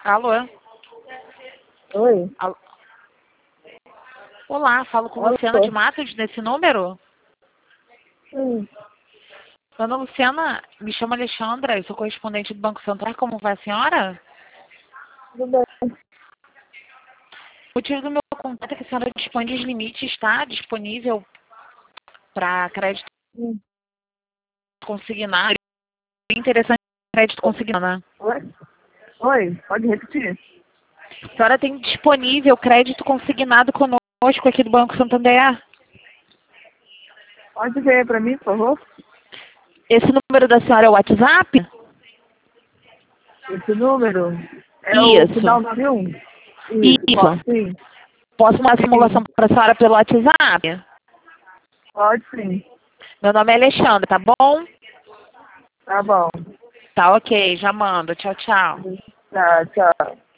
Alô? Oi? Alô? Olá, falo com Alô? Luciana de Matos nesse número? Sim, Dona Luciana, me chamo Alexandra, eu sou correspondente do Banco Central. Como vai a senhora? tudo bem. O motivo do meu contato é que a senhora dispõe dos limites, está disponível para crédito Sim. consignado. Interessante crédito consignado. Oi? Oi, pode repetir? A senhora tem disponível crédito consignado conosco aqui do Banco Santander? Pode ver para mim, por favor? Esse número da senhora é o WhatsApp? Esse número é o final Isso. 91? Isso. Sim, Posso mandar a simulação sim. para a senhora pelo WhatsApp? Pode sim. Meu nome é Alexandra, tá bom? Tá bom. Tá ok, já mando. Tchau, tchau. Tá, tchau.